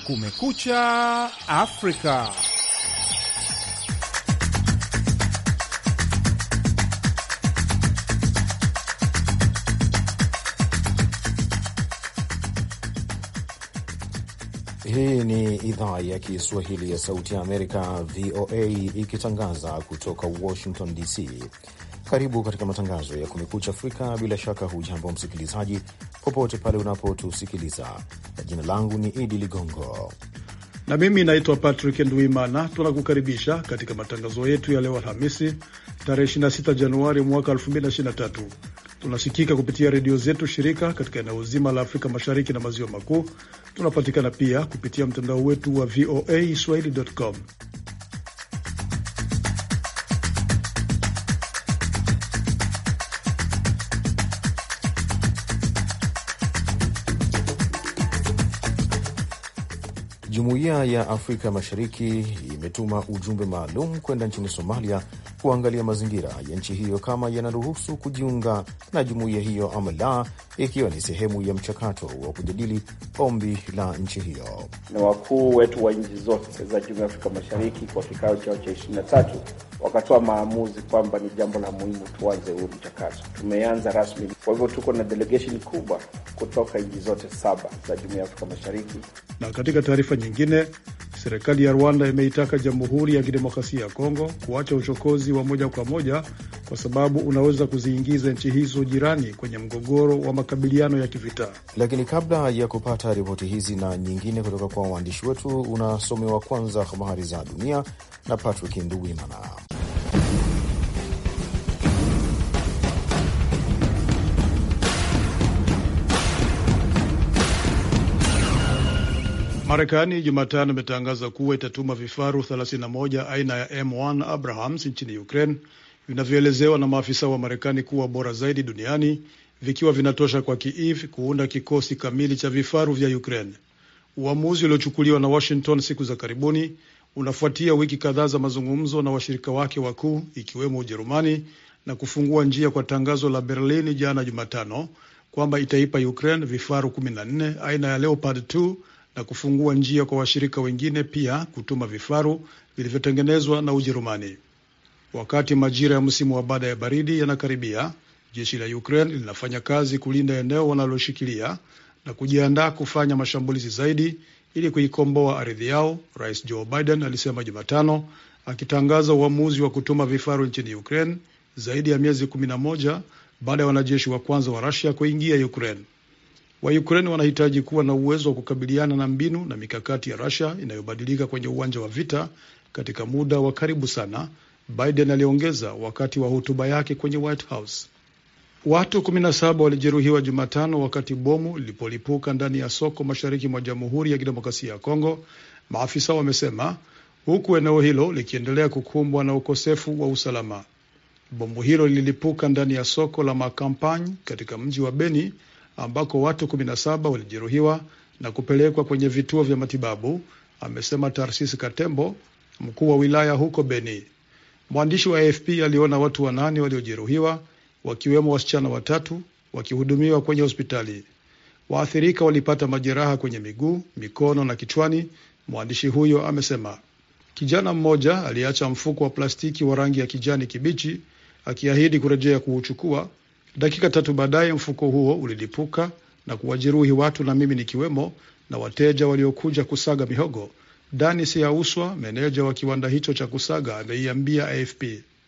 Kumekucha Afrika. Hii ni idhaa ya Kiswahili ya Sauti ya Amerika, VOA, ikitangaza kutoka Washington DC. Karibu katika matangazo ya Kumekucha Afrika. Bila shaka hujambo msikilizaji, popote pale unapotusikiliza. Jina langu ni Idi Ligongo na mimi naitwa Patrick Ndwimana. Tunakukaribisha katika matangazo yetu ya leo Alhamisi, tarehe 26 Januari mwaka 2023. Tunasikika kupitia redio zetu shirika katika eneo zima la Afrika Mashariki na Maziwa Makuu. Tunapatikana pia kupitia mtandao wetu wa voaswahili.com. Jumuiya ya Afrika Mashariki imetuma ujumbe maalum kwenda nchini Somalia kuangalia mazingira ya nchi hiyo kama yanaruhusu kujiunga na jumuiya hiyo ama la, ikiwa ni sehemu ya mchakato wa kujadili ombi la nchi hiyo. Na wakuu wetu wa nchi zote za Jumuiya ya Afrika Mashariki kwa kikao chao cha 23 wakatoa maamuzi kwamba ni jambo la muhimu tuanze huu mchakato. Tumeanza rasmi. Kwa hivyo tuko na delegation kubwa kutoka nchi zote 7 za Jumuiya ya Afrika Mashariki. Na katika taarifa nyingine, serikali ya Rwanda imeitaka Jamhuri ya Kidemokrasia ya Kongo kuacha uchokozi wa moja kwa moja kwa sababu unaweza kuziingiza nchi hizo jirani kwenye mgogoro wa makabiliano ya kivita. Lakini kabla ya kupata ripoti hizi na nyingine kutoka kwa waandishi wetu, unasomewa kwanza habari za dunia na Patrick Nduwimana. Marekani Jumatano imetangaza kuwa itatuma vifaru 31 aina ya M1 Abrahams nchini Ukraine, vinavyoelezewa na maafisa wa Marekani kuwa bora zaidi duniani, vikiwa vinatosha kwa Kiev kuunda kikosi kamili cha vifaru vya Ukraine. Uamuzi uliochukuliwa na Washington siku za karibuni unafuatia wiki kadhaa za mazungumzo na washirika wake wakuu ikiwemo Ujerumani, na kufungua njia kwa tangazo la Berlin jana Jumatano kwamba itaipa Ukraine vifaru 14 aina ya Leopard 2 na kufungua njia kwa washirika wengine pia kutuma vifaru vilivyotengenezwa na Ujerumani. Wakati majira ya msimu wa baada ya baridi yanakaribia, jeshi la Ukraine linafanya kazi kulinda eneo wanaloshikilia na kujiandaa kufanya mashambulizi zaidi ili kuikomboa ardhi yao, Rais Joe Biden alisema Jumatano, akitangaza uamuzi wa kutuma vifaru nchini Ukraine zaidi ya miezi 11 baada ya wanajeshi wa kwanza wa Russia kuingia Ukraine. Wa Ukraine wanahitaji kuwa na uwezo wa kukabiliana na mbinu na mikakati ya Russia inayobadilika kwenye uwanja wa vita katika muda wa karibu sana, Biden aliongeza wakati wa hotuba yake kwenye White House. Watu 17 walijeruhiwa Jumatano wakati bomu lilipolipuka ndani ya soko mashariki mwa Jamhuri ya Kidemokrasia ya Kongo, maafisa wamesema, huku eneo hilo likiendelea kukumbwa na ukosefu wa usalama. Bomu hilo lilipuka ndani ya soko la Makampani katika mji wa Beni, ambako watu 17 walijeruhiwa na kupelekwa kwenye vituo vya matibabu, amesema Tarsisi Katembo, mkuu wa wilaya huko Beni. Mwandishi wa AFP aliona watu 8 waliojeruhiwa, wakiwemo wasichana 3 wakihudumiwa kwenye hospitali. Waathirika walipata majeraha kwenye miguu, mikono na kichwani, mwandishi huyo amesema. Kijana mmoja aliacha mfuko wa plastiki wa rangi ya kijani kibichi, akiahidi kurejea kuuchukua. Dakika 3 baadaye mfuko huo ulilipuka na kuwajeruhi watu, na mimi nikiwemo, na wateja waliokuja kusaga mihogo. Dani Siauswa, meneja wa kiwanda hicho cha kusaga, ameiambia AFP.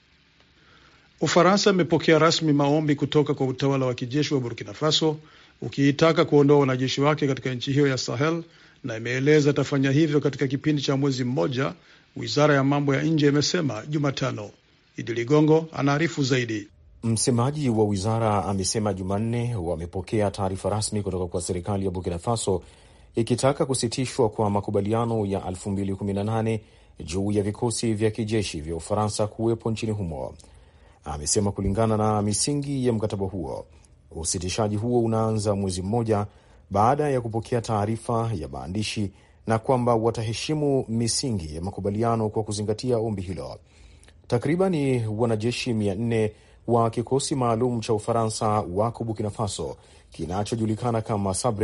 Ufaransa imepokea rasmi maombi kutoka kwa utawala wa kijeshi wa Burkina Faso ukiitaka kuondoa wanajeshi wake katika nchi hiyo ya Sahel, na imeeleza itafanya hivyo katika kipindi cha mwezi mmoja, wizara ya mambo ya nje imesema Jumatano. Idi Ligongo anaarifu zaidi. Msemaji wa wizara amesema Jumanne wamepokea taarifa rasmi kutoka kwa serikali ya Burkina Faso ikitaka kusitishwa kwa makubaliano ya 2018 juu ya vikosi vya kijeshi vya Ufaransa kuwepo nchini humo. Amesema kulingana na misingi ya mkataba huo, usitishaji huo unaanza mwezi mmoja baada ya kupokea taarifa ya maandishi, na kwamba wataheshimu misingi ya makubaliano kwa kuzingatia ombi hilo. Takribani wanajeshi 400 wa kikosi maalum cha Ufaransa wako Burkina Faso kinachojulikana kama Sabre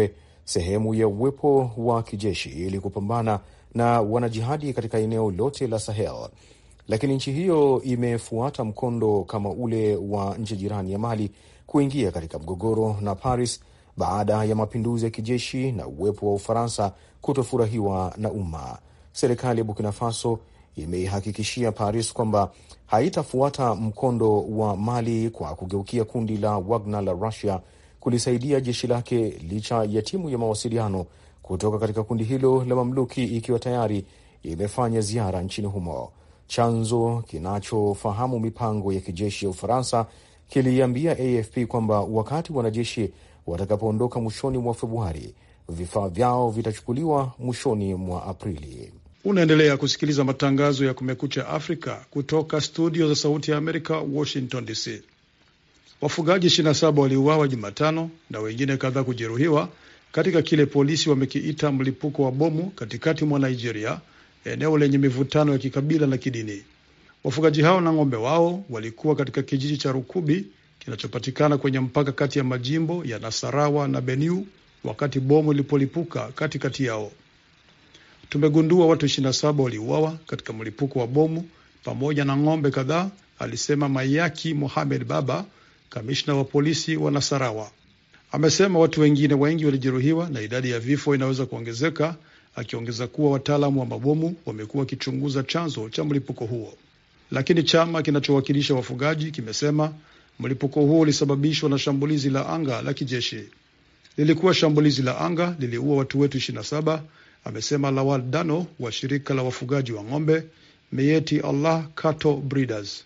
sehemu ya uwepo wa kijeshi ili kupambana na wanajihadi katika eneo lote la Sahel. Lakini nchi hiyo imefuata mkondo kama ule wa nchi jirani ya Mali kuingia katika mgogoro na Paris baada ya mapinduzi ya kijeshi na uwepo wa Ufaransa kutofurahiwa na umma. Serikali ya Burkina Faso imeihakikishia Paris kwamba haitafuata mkondo wa Mali kwa kugeukia kundi la Wagner la Russia kulisaidia jeshi lake, licha ya timu ya mawasiliano kutoka katika kundi hilo la mamluki ikiwa tayari imefanya ziara nchini humo. Chanzo kinachofahamu mipango ya kijeshi ya Ufaransa kiliambia AFP kwamba wakati wanajeshi watakapoondoka mwishoni mwa Februari, vifaa vyao vitachukuliwa mwishoni mwa Aprili. Unaendelea kusikiliza matangazo ya Kumekucha Afrika kutoka studio za Sauti ya Amerika, Washington DC. Wafugaji 27 waliuawa Jumatano na wengine kadhaa kujeruhiwa katika kile polisi wamekiita mlipuko wa bomu katikati mwa Nigeria, eneo lenye mivutano ya kikabila na kidini. Wafugaji hao na ng'ombe wao walikuwa katika kijiji cha Rukubi kinachopatikana kwenye mpaka kati ya majimbo ya Nasarawa na Benue wakati bomu lilipolipuka katikati yao. Tumegundua watu 27 waliuawa katika mlipuko wa bomu pamoja na ng'ombe kadhaa, alisema Mayaki Mohamed Baba, kamishna wa polisi wa Nasarawa. Amesema watu wengine wengi walijeruhiwa na idadi ya vifo inaweza kuongezeka, akiongeza kuwa wataalamu wa mabomu wamekuwa wakichunguza chanzo cha mlipuko huo. Lakini chama kinachowakilisha wafugaji kimesema mlipuko huo ulisababishwa na shambulizi la anga la kijeshi. Lilikuwa shambulizi la anga, liliua watu wetu 27, amesema Lawal Dano wa shirika la wafugaji wa ng'ombe Meyeti Allah Cattle Breeders.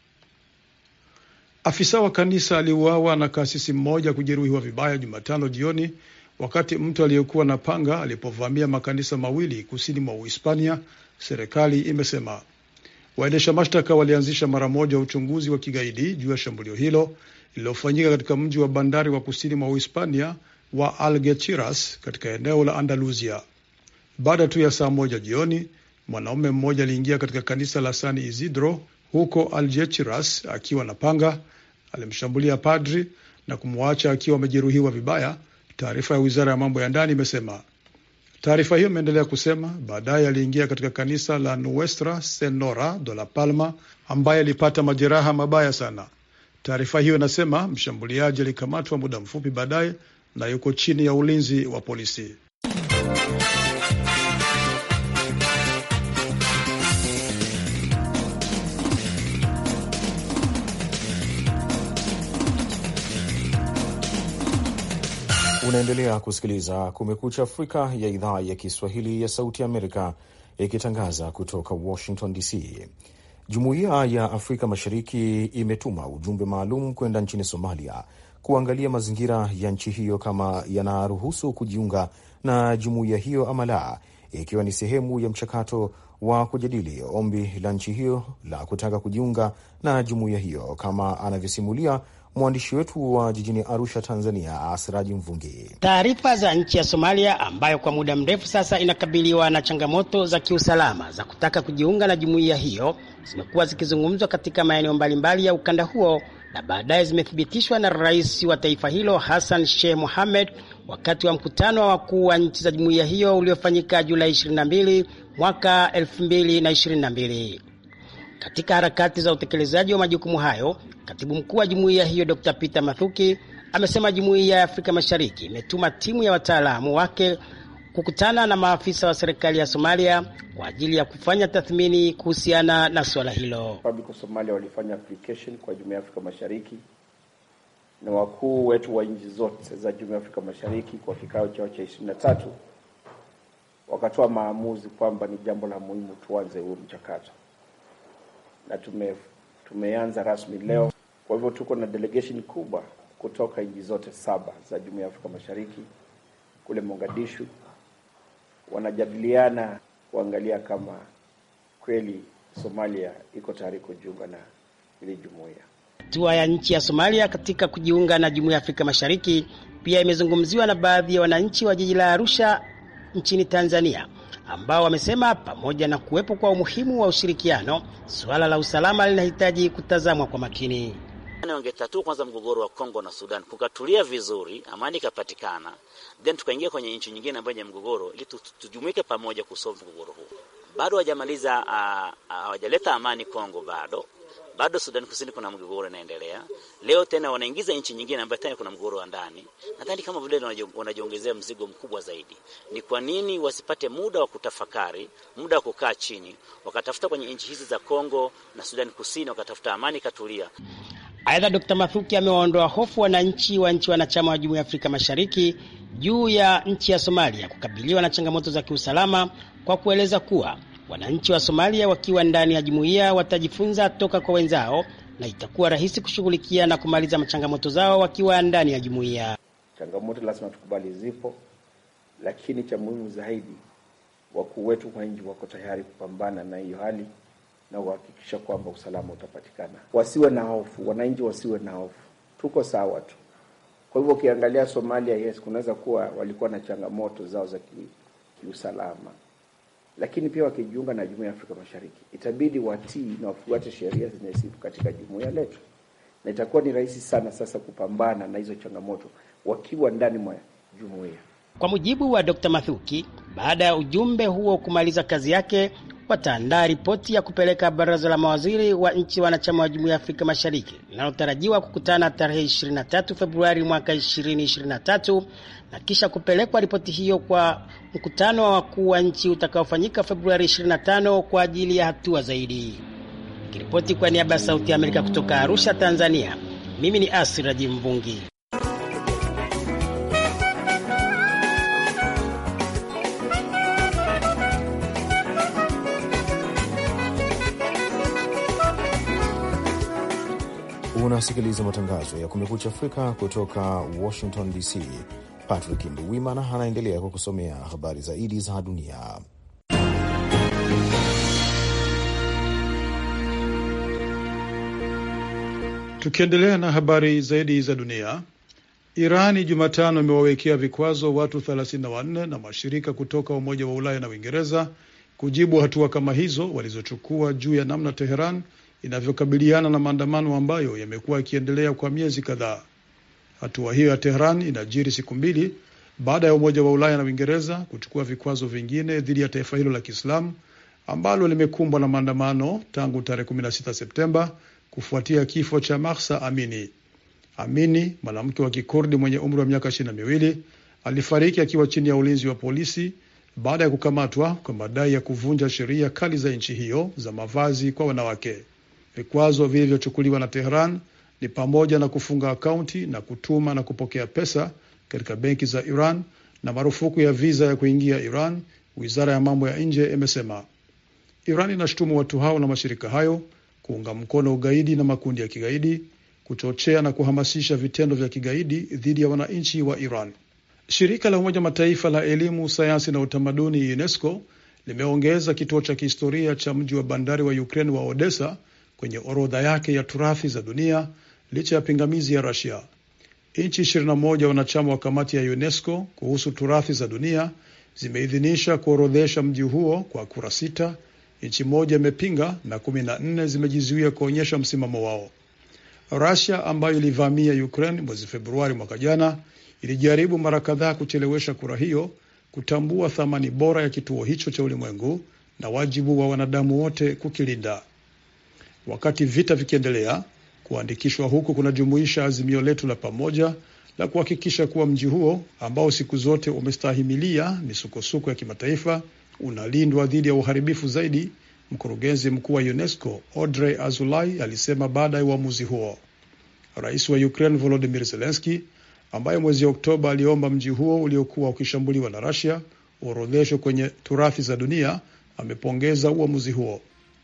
Afisa wa kanisa aliuawa na kasisi mmoja kujeruhiwa vibaya Jumatano jioni wakati mtu aliyekuwa na panga alipovamia makanisa mawili kusini mwa Uhispania, serikali imesema. Waendesha mashtaka walianzisha mara moja uchunguzi wa kigaidi juu ya shambulio hilo lililofanyika katika mji wa bandari wa kusini mwa Uhispania wa Algeciras katika eneo la Andalusia. Baada tu ya saa moja jioni, mwanaume mmoja aliingia katika kanisa la San Isidro huko Algeciras akiwa na panga, alimshambulia padri na kumwacha akiwa amejeruhiwa vibaya, taarifa ya Wizara ya Mambo ya Ndani imesema. Taarifa hiyo imeendelea kusema baadaye aliingia katika kanisa la Nuestra Senora de la Palma ambaye alipata majeraha mabaya sana. Taarifa hiyo inasema mshambuliaji alikamatwa muda mfupi baadaye na yuko chini ya ulinzi wa polisi. Unaendelea kusikiliza Kumekucha Afrika ya idhaa ya Kiswahili ya Sauti ya Amerika ikitangaza kutoka Washington DC. Jumuiya ya Afrika Mashariki imetuma ujumbe maalum kwenda nchini Somalia kuangalia mazingira ya nchi hiyo kama yanaruhusu kujiunga na jumuiya hiyo ama la, ikiwa ni sehemu ya mchakato wa kujadili ombi la nchi hiyo la kutaka kujiunga na jumuiya hiyo, kama anavyosimulia mwandishi wetu wa jijini Arusha, Tanzania, Asiraji Mvungi. Taarifa za nchi ya Somalia ambayo kwa muda mrefu sasa inakabiliwa na changamoto za kiusalama za kutaka kujiunga na jumuiya hiyo zimekuwa zikizungumzwa katika maeneo mbalimbali ya ukanda huo na baadaye zimethibitishwa na rais wa taifa hilo Hassan Sheikh Mohamed wakati wa mkutano wa wakuu wa nchi za jumuiya hiyo uliofanyika Julai 22 mwaka 2022. Katika harakati za utekelezaji wa majukumu hayo, katibu mkuu wa jumuiya hiyo Dr. Peter Mathuki amesema jumuiya ya Afrika Mashariki imetuma timu ya wataalamu wake kukutana na maafisa wa serikali ya Somalia kwa ajili ya kufanya tathmini kuhusiana na swala hilo. Republic of Somalia walifanya application kwa jumuiya ya Afrika Mashariki na wakuu wetu wa nchi zote za jumuiya ya Afrika Mashariki kwa kikao chao cha 23 wakatoa maamuzi kwamba ni jambo la muhimu tuanze huu mchakato. Na tumeanza rasmi leo. Kwa hivyo tuko na delegation kubwa kutoka nchi zote 7 za Jumuiya ya Afrika Mashariki kule Mogadishu, wanajadiliana kuangalia kama kweli Somalia iko tayari kujiunga na ile jumuiya. Hatua ya nchi ya Somalia katika kujiunga na Jumuiya ya Afrika Mashariki pia imezungumziwa na baadhi ya wananchi wa jiji la Arusha nchini Tanzania, ambao wamesema pamoja na kuwepo kwa umuhimu wa ushirikiano, suala la usalama linahitaji kutazamwa kwa makini. Wangetatua kwanza mgogoro wa Kongo na Sudan, kukatulia vizuri, amani ikapatikana, then tukaingia kwenye nchi nyingine ambayo ni mgogoro, ili tujumuike pamoja kusolve mgogoro huu. Bado hawajamaliza, hawajaleta amani Kongo bado Sudan Kusini kuna mgogoro unaendelea. Leo tena wanaingiza nchi nyingine ambayo tena kuna mgogoro wa ndani. Nadhani kama vile wanajiongezea mzigo mkubwa zaidi. Ni kwa nini wasipate muda wa kutafakari, muda wa kukaa chini, wakatafuta kwenye nchi hizi za Kongo na Sudan Kusini, wakatafuta amani katulia. Aidha, Dr. Mathuki amewaondoa hofu wananchi wa nchi wanachama wa Jumuiya ya Afrika Mashariki juu ya nchi ya Somalia kukabiliwa na changamoto za kiusalama, kwa kueleza kuwa wananchi wa Somalia wakiwa ndani ya jumuiya watajifunza toka kwa wenzao na itakuwa rahisi kushughulikia na kumaliza changamoto zao wakiwa ndani ya jumuiya. Changamoto lazima tukubali zipo, lakini cha muhimu zaidi, wakuu wetu kwa nchi wako tayari kupambana na hiyo hali na kuhakikisha kwamba usalama utapatikana. Wasiwe na hofu, wananchi wasiwe na hofu. Tuko sawa tu. Kwa hivyo ukiangalia Somalia, yes, kunaweza kuwa walikuwa na changamoto zao za kiusalama. Lakini pia wakijiunga na Jumuiya ya Afrika Mashariki, itabidi watii na wafuate sheria zinazosibu katika jumuiya letu. Na itakuwa ni rahisi sana sasa kupambana na hizo changamoto wakiwa ndani mwa jumuiya. Kwa mujibu wa Dr. Mathuki, baada ya ujumbe huo kumaliza kazi yake, wataandaa ripoti ya kupeleka baraza la mawaziri wa nchi wanachama wa Jumuiya ya Afrika Mashariki linalotarajiwa kukutana tarehe 23 Februari mwaka 2023, na kisha kupelekwa ripoti hiyo kwa mkutano wa wakuu wa nchi utakaofanyika Februari 25 kwa ajili ya hatua zaidi. Kiripoti kwa niaba ya Sauti ya Amerika kutoka Arusha, Tanzania, mimi ni Asiraji Mvungi. Unasikiliza matangazo ya Kumekucha Afrika kutoka Washington DC. Patrick Nduwimana anaendelea kukusomea habari zaidi za dunia. Tukiendelea na habari zaidi za dunia, Irani Jumatano imewawekea vikwazo watu 34 na mashirika kutoka Umoja wa Ulaya na Uingereza kujibu hatua kama hizo walizochukua juu ya namna Teheran inavyokabiliana na maandamano ambayo yamekuwa yakiendelea kwa miezi kadhaa. Hatua hiyo ya Tehran inajiri siku mbili baada ya Umoja wa Ulaya na Uingereza kuchukua vikwazo vingine dhidi ya taifa hilo la Kiislamu ambalo limekumbwa na maandamano tangu tarehe 16 Septemba kufuatia kifo cha Mahsa Amini. Amini, mwanamke wa Kikurdi mwenye umri wa miaka 22, alifariki akiwa chini ya ulinzi wa polisi baada ya kukamatwa kwa madai ya kuvunja sheria kali za nchi hiyo za mavazi kwa wanawake. Vikwazo vilivyochukuliwa na Tehran ni pamoja na kufunga akaunti na kutuma na kupokea pesa katika benki za Iran na marufuku ya visa ya kuingia Iran, Wizara ya Mambo ya Nje imesema. Iran inashutumu watu hao na mashirika hayo kuunga mkono ugaidi na makundi ya kigaidi, kuchochea na kuhamasisha vitendo vya kigaidi dhidi ya wananchi wa Iran. Shirika la Umoja Mataifa la Elimu, Sayansi na Utamaduni UNESCO limeongeza kituo cha kihistoria cha mji wa bandari wa Ukraine wa Odessa kwenye orodha yake ya turathi za dunia licha ya pingamizi ya Russia. Nchi 21 wanachama wa kamati ya UNESCO kuhusu turathi za dunia zimeidhinisha kuorodhesha mji huo kwa kura 6. Nchi moja imepinga na 14 zimejizuia kuonyesha msimamo wao. Russia ambayo ilivamia Ukraine mwezi Februari mwaka jana ilijaribu mara kadhaa kuchelewesha kura hiyo kutambua thamani bora ya kituo hicho cha ulimwengu na wajibu wa wanadamu wote kukilinda. Wakati vita vikiendelea, kuandikishwa huku kunajumuisha azimio letu la pamoja la kuhakikisha kuwa mji huo ambao siku zote umestahimilia misukosuko ya kimataifa unalindwa dhidi ya uharibifu zaidi, mkurugenzi mkuu wa UNESCO Audrey Azoulay alisema baada ya uamuzi huo. Rais wa Ukraine Volodymyr Zelensky, ambaye mwezi Oktoba aliomba mji huo uliokuwa ukishambuliwa na Russia uorodheshwe kwenye turathi za dunia, amepongeza uamuzi huo.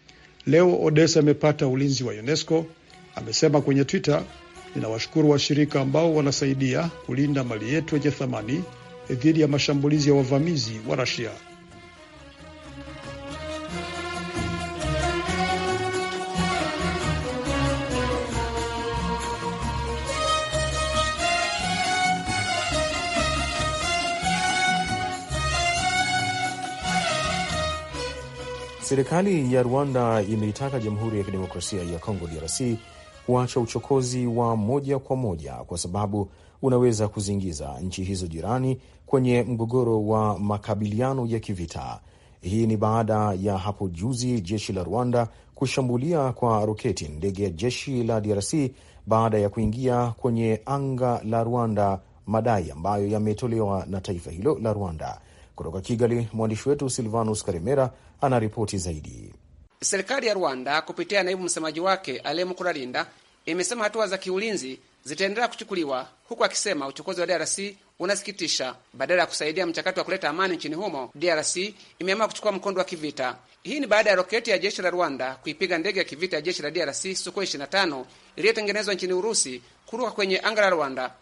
Leo Odessa imepata ulinzi wa UNESCO, amesema kwenye Twitter. Ninawashukuru washirika ambao wanasaidia kulinda mali yetu yenye thamani dhidi ya mashambulizi ya wavamizi wa Russia. Serikali ya Rwanda imeitaka Jamhuri ya Kidemokrasia ya Kongo DRC kuacha uchokozi wa moja kwa moja kwa sababu unaweza kuziingiza nchi hizo jirani kwenye mgogoro wa makabiliano ya kivita. Hii ni baada ya hapo juzi jeshi la Rwanda kushambulia kwa roketi ndege ya jeshi la DRC baada ya kuingia kwenye anga la Rwanda, madai ambayo yametolewa na taifa hilo la Rwanda. Kutoka Kigali, mwandishi wetu Silvanus Karemera anaripoti zaidi. Serikali ya Rwanda kupitia naibu msemaji wake Ale Mukurarinda imesema hatua za kiulinzi zitaendelea kuchukuliwa, huku akisema uchokozi wa DRC unasikitisha. Badala ya kusaidia mchakato wa kuleta amani nchini humo, DRC imeamua kuchukua mkondo wa kivita. Hii ni baada ya roketi ya jeshi la Rwanda kuipiga ndege ya kivita ya jeshi la DRC Sukhoi 25 iliyotengenezwa nchini Urusi kuruka kwenye anga la Rwanda.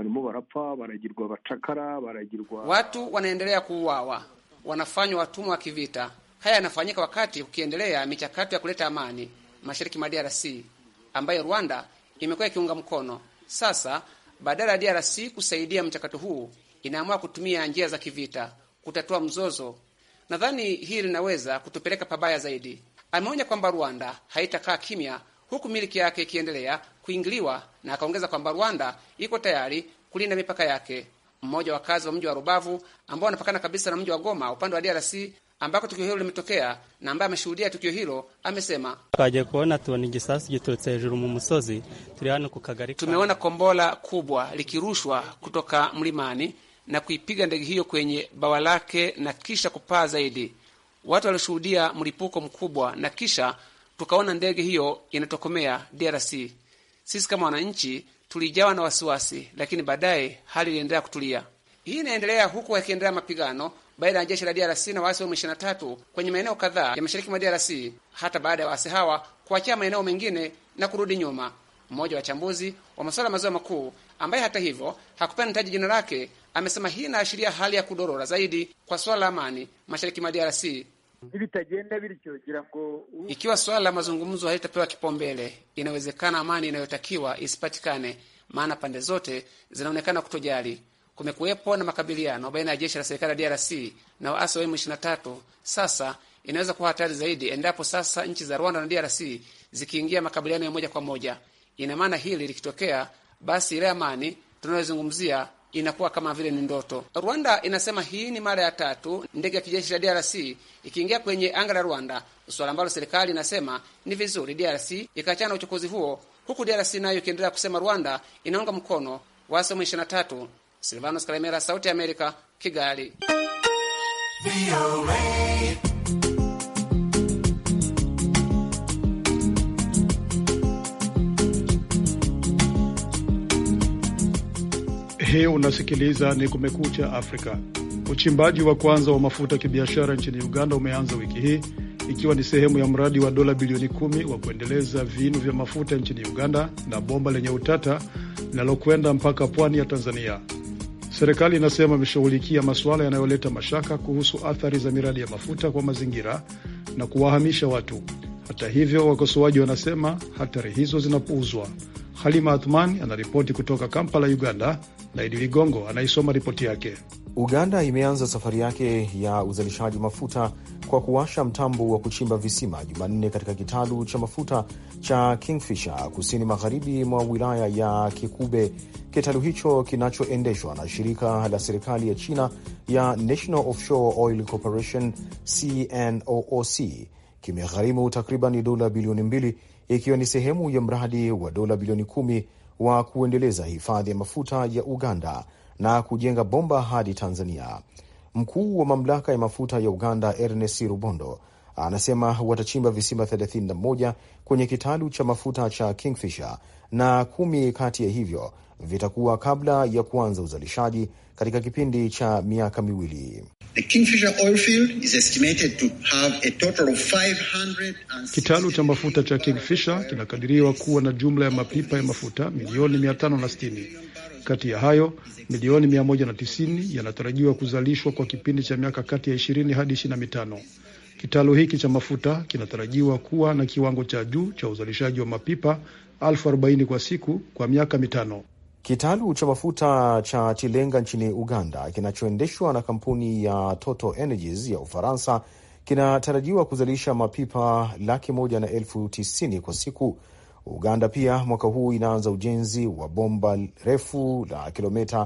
Watu wanaendelea kuuawa, wanafanywa watumwa wa kivita. Haya yanafanyika wakati ukiendelea michakato ya kuleta amani mashariki mwa DRC ambayo Rwanda imekuwa ikiunga mkono. Sasa badala ya DRC kusaidia mchakato huu, inaamua kutumia njia za kivita kutatua mzozo. Nadhani hili linaweza kutupeleka pabaya zaidi. Ameonya kwamba Rwanda haitakaa kimya huku miliki yake ikiendelea kuingiliwa, na akaongeza kwamba Rwanda iko tayari kulinda mipaka yake. Mmoja wa wakazi wa mji wa Rubavu ambao wanapakana kabisa na mji wa Goma upande wa DRC ambako tukio hilo limetokea na ambaye ameshuhudia tukio hilo amesema, twaje kuona tuone gisasi giturutse hejuru mu musozi turi hano ku kagari. Tumeona kombola kubwa likirushwa kutoka mlimani na kuipiga ndege hiyo kwenye bawa lake na kisha kupaa zaidi. Watu walishuhudia mlipuko mkubwa na kisha tukaona ndege hiyo inatokomea DRC. Sisi kama wananchi tulijawa na wasiwasi, lakini baadaye hali iliendelea kutulia. Hii inaendelea huku yakiendelea mapigano baina ya jeshi la DRC na waasi wa M23 kwenye maeneo kadhaa ya mashariki mwa DRC, hata baada ya waasi hawa kuachia maeneo mengine na kurudi nyuma. Mmoja wa wachambuzi wa masuala maziwa makuu ambaye hata hivyo hakupenda nitaji jina lake amesema hii inaashiria hali ya kudorora zaidi kwa swala la amani mashariki mwa DRC. Ikiwa swala la mazungumzo halitapewa kipaumbele, inawezekana amani inayotakiwa isipatikane, maana pande zote zinaonekana kutojali. Kumekuwepo na makabiliano baina ya jeshi la serikali ya DRC na waasi wa M23. Sasa inaweza kuwa hatari zaidi endapo sasa nchi za Rwanda na DRC zikiingia makabiliano ya moja kwa moja. Ina maana hili likitokea, basi ile amani tunayozungumzia inakuwa kama vile ni ndoto. Rwanda inasema hii ni mara ya 3 ndege ya kijeshi la DRC ikiingia kwenye anga la Rwanda, swala ambalo serikali inasema ni vizuri DRC ikaachana uchokozi huo, huku DRC nayo ikiendelea kusema Rwanda inaunga mkono waasi wa M23. Silvanus Karemera, Sauti ya Amerika, Kigali. Hii unasikiliza ni Kumekucha Afrika. Uchimbaji wa kwanza wa mafuta kibiashara nchini Uganda umeanza wiki hii, ikiwa ni sehemu ya mradi wa dola bilioni 10 wa kuendeleza vinu vya mafuta nchini Uganda na bomba lenye utata linalokwenda mpaka pwani ya Tanzania. Serikali inasema imeshughulikia masuala yanayoleta mashaka kuhusu athari za miradi ya mafuta kwa mazingira na kuwahamisha watu. Hata hivyo, wakosoaji wanasema hatari hizo zinapuuzwa. Halima Athmani anaripoti kutoka Kampala, Uganda, na Idi Ligongo anaisoma ripoti yake. Uganda imeanza safari yake ya uzalishaji mafuta kwa kuwasha mtambo wa kuchimba visima Jumanne katika kitalu cha mafuta cha Kingfisher kusini magharibi mwa wilaya ya Kikube. Kitalu hicho kinachoendeshwa na shirika la serikali ya China ya National Offshore Oil Corporation CNOOC kimegharimu takriban dola bilioni 2, ikiwa ni sehemu ya mradi wa dola bilioni 10 wa kuendeleza hifadhi ya mafuta ya Uganda na kujenga bomba hadi Tanzania. Mkuu wa mamlaka ya mafuta ya Uganda Ernest Rubondo anasema watachimba visima 31 kwenye kitalu cha mafuta cha Kingfisher na 10 kati ya hivyo vitakuwa kabla ya kuanza uzalishaji katika kipindi cha miaka 2. Kitalu cha mafuta cha Kingfisher kinakadiriwa kuwa na jumla ya mapipa ya mafuta milioni 560. Kati ya hayo, milioni 190 yanatarajiwa kuzalishwa kwa kipindi cha miaka kati ya 20 hadi 25. Kitalu hiki cha mafuta kinatarajiwa kuwa na kiwango cha juu cha uzalishaji wa mapipa 40,000 kwa siku kwa miaka 5. Kitalu cha mafuta cha Tilenga nchini Uganda kinachoendeshwa na kampuni ya Total Energies ya Ufaransa kinatarajiwa kuzalisha mapipa 190,000 kwa siku. Uganda pia mwaka huu inaanza ujenzi wa bomba refu la kilomita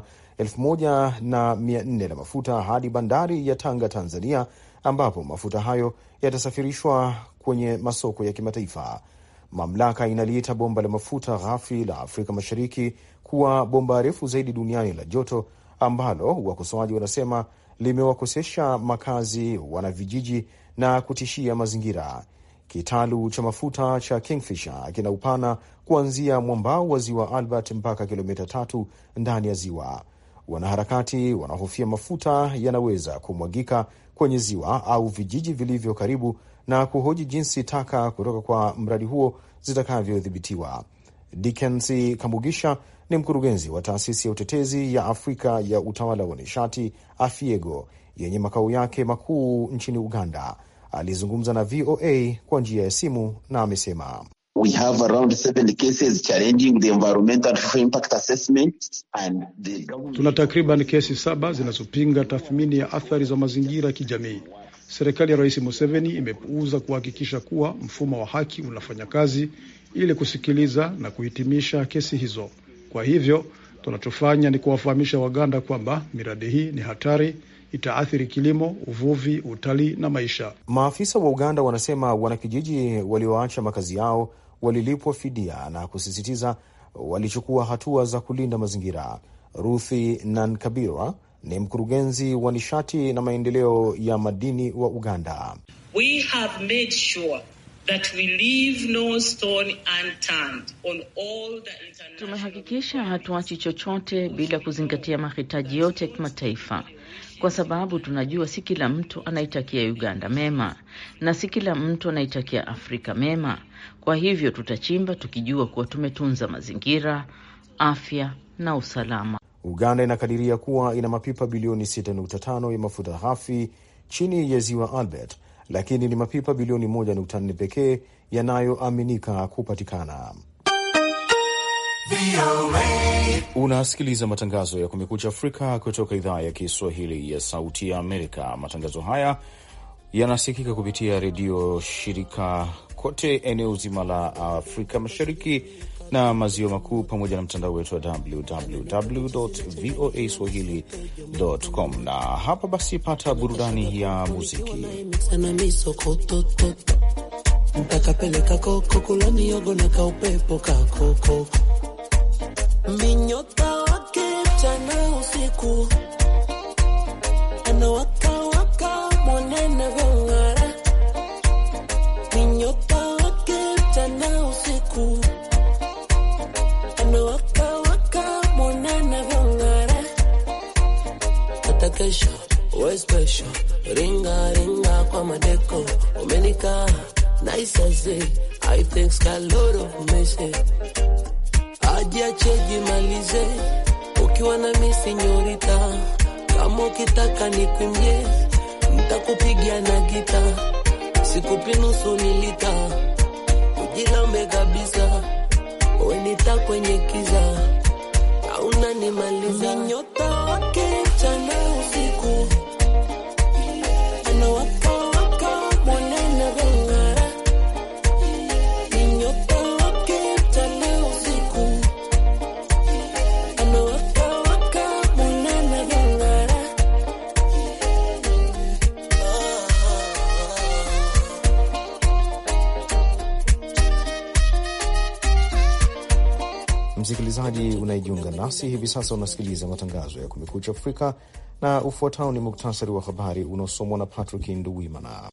1,400 la mafuta hadi bandari ya Tanga, Tanzania, ambapo mafuta hayo yatasafirishwa kwenye masoko ya kimataifa. Mamlaka inaliita bomba la mafuta ghafi la Afrika Mashariki kuwa bomba refu zaidi duniani la joto, ambalo wakosoaji wanasema limewakosesha makazi wanavijiji na kutishia mazingira. Kitalu cha mafuta cha Kingfisher kina upana kuanzia mwambao wa ziwa Albert mpaka kilomita 3 ndani ya ziwa. Wanaharakati wanahofia mafuta yanaweza kumwagika kwenye ziwa au vijiji vilivyo karibu na kuhoji jinsi taka kutoka kwa mradi huo zitakavyodhibitiwa. Dickens Kamugisha ni mkurugenzi wa taasisi ya utetezi ya Afrika ya utawala wa nishati Afiego yenye makao yake makuu nchini Uganda. Alizungumza na VOA kwa njia ya simu na amesema, We have around 7 cases challenging the environmental impact assessment and the government. Tuna takriban kesi 7 zinazopinga tathmini ya athari za mazingira ya kijamii. Serikali ya Rais Museveni imepuuza kuhakikisha kuwa mfumo wa haki unafanya kazi ili kusikiliza na kuhitimisha kesi hizo. Kwa hivyo, tunachofanya ni kuwafahamisha Waganda kwamba miradi hii ni hatari, itaathiri kilimo, uvuvi, utalii na maisha. Maafisa wa Uganda wanasema wanakijiji walioacha makazi yao walilipwa fidia na kusisitiza walichukua hatua za kulinda mazingira. Ruthi Nankabirwa ni mkurugenzi wa nishati na maendeleo ya madini wa Uganda. We have made sure that we leave no stone unturned on all the international. Tumehakikisha hatuachi chochote bila kuzingatia mahitaji yote ya kimataifa, kwa sababu tunajua si kila mtu anaitakia Uganda mema na si kila mtu anaitakia Afrika mema. Kwa hivyo tutachimba tukijua kuwa tumetunza mazingira, afya na usalama. Uganda inakadiria kuwa ina mapipa bilioni 6.5 ya mafuta ghafi chini ya ziwa Albert, lakini ni mapipa bilioni 1.4 pekee yanayoaminika kupatikana. Unasikiliza matangazo ya Kumekucha Afrika kutoka idhaa ya Kiswahili ya Sauti ya Amerika. Matangazo haya yanasikika kupitia redio shirika kote eneo zima la Afrika Mashariki na Maziwa Makuu, pamoja na mtandao wetu wa www.voaswahili.com. Na hapa basi, pata burudani ya muziki. Mtakapeleka koko kulani yogo na kaupepo kakoko minyota wake jana usiku anawaka waka mwanene vongara minyota wake jana usiku anawaka waka mwanene vongara atakesha we special ringa ringa kwa madeko umenika nice as I think a lot of message. Ajiache jimalize ukiwa na mimi senyorita, kama ukitaka nikwimbie nitakupigia na gita, sikupi nusu nilita ujilambe kabisa, wewe nita kwenye kiza hauna nimaliza. Nyota wake jana usiku anawaka waka mwanene vongara nyota wake jana usiku anawaka waka mwanene vongara. Msikilizaji unayejiunga nasi hivi sasa, unasikiliza matangazo ya Kumekucha Afrika na ufuatao ni muktasari wa habari unaosomwa na Patrick Nduwimana.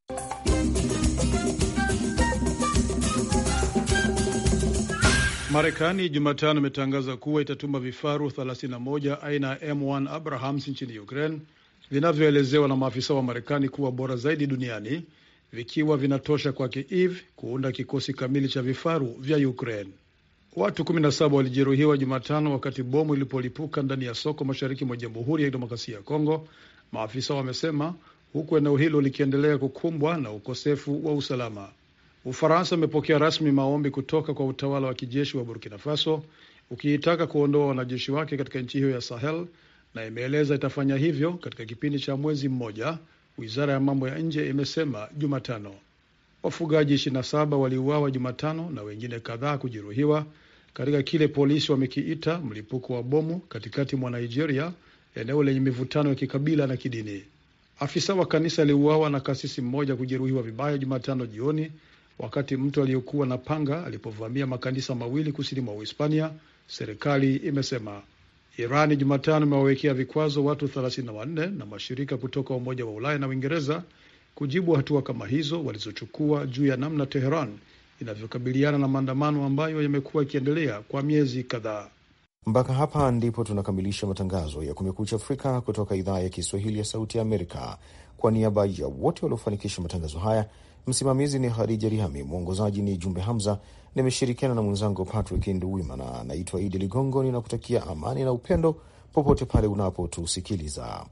Marekani Jumatano imetangaza kuwa itatuma vifaru 31 aina ya M1 Abrahams nchini Ukraine, vinavyoelezewa na maafisa wa Marekani kuwa bora zaidi duniani, vikiwa vinatosha kwa Kiev kuunda kikosi kamili cha vifaru vya Ukraine. Watu 17 walijeruhiwa Jumatano wakati bomu ilipolipuka ndani ya soko mashariki mwa Jamhuri ya Demokrasia ya Kongo, maafisa wamesema, huku eneo hilo likiendelea kukumbwa na ukosefu wa usalama. Ufaransa imepokea rasmi maombi kutoka kwa utawala wa kijeshi wa Burkina Faso ukiitaka kuondoa wanajeshi wake katika nchi hiyo ya Sahel, na imeeleza itafanya hivyo katika kipindi cha mwezi mmoja, wizara ya mambo ya nje imesema Jumatano. Wafugaji 27 waliuawa Jumatano na wengine kadhaa kujeruhiwa katika kile polisi wamekiita mlipuko wa bomu katikati mwa Nigeria, eneo lenye mivutano ya kikabila na kidini. Afisa wa kanisa aliuawa na kasisi mmoja kujeruhiwa vibaya Jumatano jioni wakati mtu aliyokuwa na panga alipovamia makanisa mawili kusini mwa Uhispania, serikali imesema. Irani Jumatano imewawekea vikwazo watu 34 na mashirika kutoka Umoja wa Ulaya na Uingereza kujibu hatua kama hizo walizochukua juu ya namna Tehran inavyokabiliana na maandamano ambayo yamekuwa yakiendelea kwa miezi kadhaa. Mpaka hapa ndipo tunakamilisha matangazo ya Kumekucha Afrika kutoka idhaa ya Kiswahili ya Sauti ya Amerika. Kwa niaba ya wote waliofanikisha matangazo haya, msimamizi ni Khadija Rihami, mwongozaji ni Jumbe Hamza, nimeshirikiana na mwenzangu Patrick Nduwimana. Naitwa Idi Ligongo, ninakutakia amani na upendo popote pale unapotusikiliza.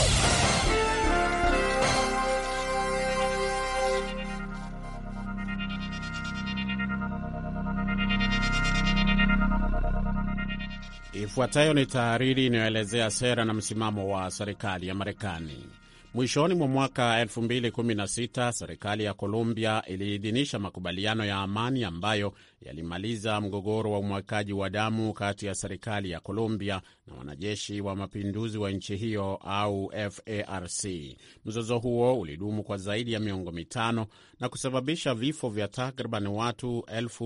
Ifuatayo ni tahariri inayoelezea sera na msimamo wa serikali ya Marekani. Mwishoni mwa mwaka 2016 serikali ya Colombia iliidhinisha makubaliano ya amani ambayo yalimaliza mgogoro wa umwagaji wa damu kati ya serikali ya Colombia na wanajeshi wa mapinduzi wa nchi hiyo au FARC. Mzozo huo ulidumu kwa zaidi ya miongo mitano na kusababisha vifo vya takriban watu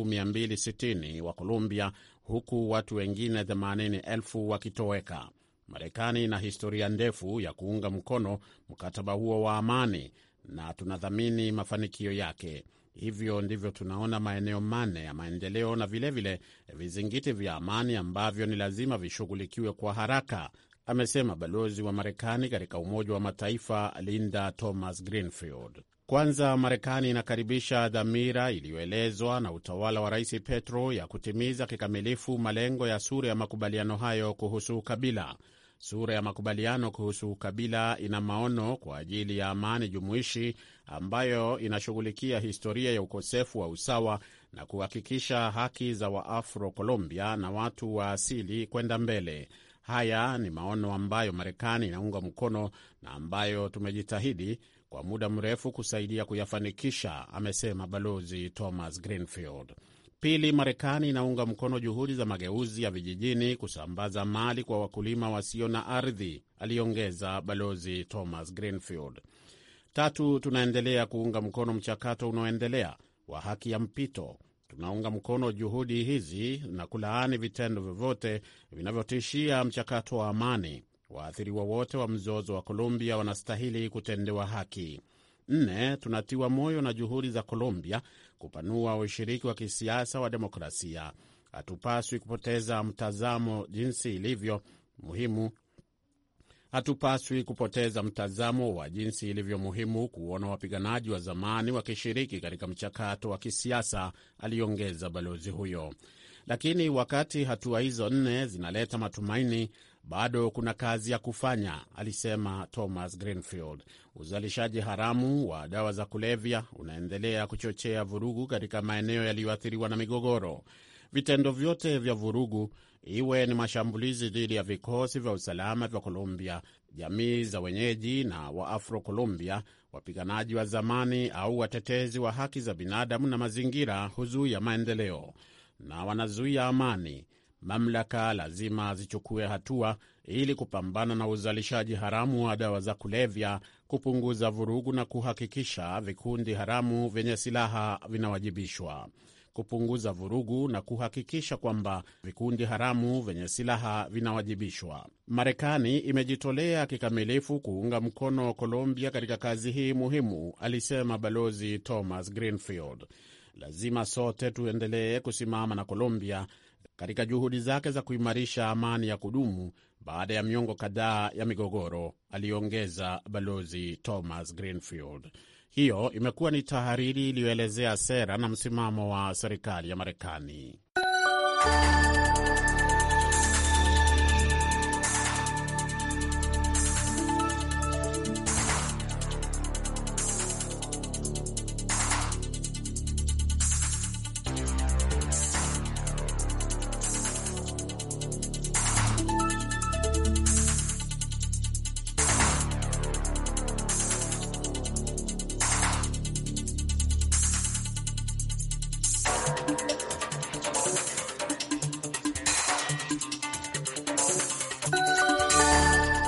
260,000 wa Colombia, huku watu wengine 80,000 wakitoweka. Marekani ina historia ndefu ya kuunga mkono mkataba huo wa amani na tunadhamini mafanikio yake. Hivyo ndivyo tunaona maeneo mane ya maendeleo na vilevile vizingiti vya amani ambavyo ni lazima vishughulikiwe kwa haraka, amesema balozi wa Marekani katika Umoja wa Mataifa Linda Thomas-Greenfield. Kwanza, Marekani inakaribisha dhamira iliyoelezwa na utawala wa Rais Petro ya kutimiza kikamilifu malengo ya sura ya makubaliano hayo kuhusu ukabila. Sura ya makubaliano kuhusu ukabila ina maono kwa ajili ya amani jumuishi ambayo inashughulikia historia ya ukosefu wa usawa na kuhakikisha haki za Waafro-Colombia na watu wa asili kwenda mbele. Haya ni maono ambayo Marekani inaunga mkono na ambayo tumejitahidi kwa muda mrefu kusaidia kuyafanikisha, amesema Balozi Thomas Greenfield. Pili, Marekani inaunga mkono juhudi za mageuzi ya vijijini kusambaza mali kwa wakulima wasio na ardhi, aliongeza Balozi Thomas Greenfield. Tatu, tunaendelea kuunga mkono mchakato unaoendelea wa haki ya mpito. Tunaunga mkono juhudi hizi na kulaani vitendo vyovyote vinavyotishia mchakato wa amani. Waathiriwa wote wa mzozo wa Colombia wanastahili kutendewa haki. 4, tunatiwa moyo na juhudi za Colombia kupanua ushiriki wa kisiasa wa demokrasia. Hatupaswi kupoteza mtazamo jinsi ilivyo muhimu. Hatupaswi kupoteza mtazamo wa jinsi ilivyo muhimu kuona wapiganaji wa zamani wakishiriki katika mchakato wa kisiasa, aliongeza balozi huyo. Lakini wakati hatua hizo 4 zinaleta matumaini, bado kuna kazi ya kufanya, alisema Thomas Greenfield. Uzalishaji haramu wa dawa za kulevya unaendelea kuchochea vurugu katika maeneo yaliyoathiriwa na migogoro. Vitendo vyote vya vurugu, iwe ni mashambulizi dhidi ya vikosi vya usalama vya Colombia, jamii za wenyeji na wa Afro-Colombia, wapiganaji wa zamani au watetezi wa haki za binadamu na mazingira, huzuia maendeleo na wanazuia amani. Mamlaka lazima zichukue hatua ili kupambana na uzalishaji haramu wa dawa za kulevya, kupunguza vurugu na kuhakikisha vikundi haramu vyenye silaha vinawajibishwa. Kupunguza vurugu na kuhakikisha kwamba vikundi haramu vyenye silaha vinawajibishwa. Marekani imejitolea kikamilifu kuunga mkono Colombia katika kazi hii muhimu, alisema Balozi Thomas Greenfield. Lazima sote tuendelee kusimama na Colombia katika juhudi zake za kuimarisha amani ya kudumu baada ya miongo kadhaa ya migogoro, aliongeza Balozi Thomas Greenfield. Hiyo imekuwa ni tahariri iliyoelezea sera na msimamo wa serikali ya Marekani.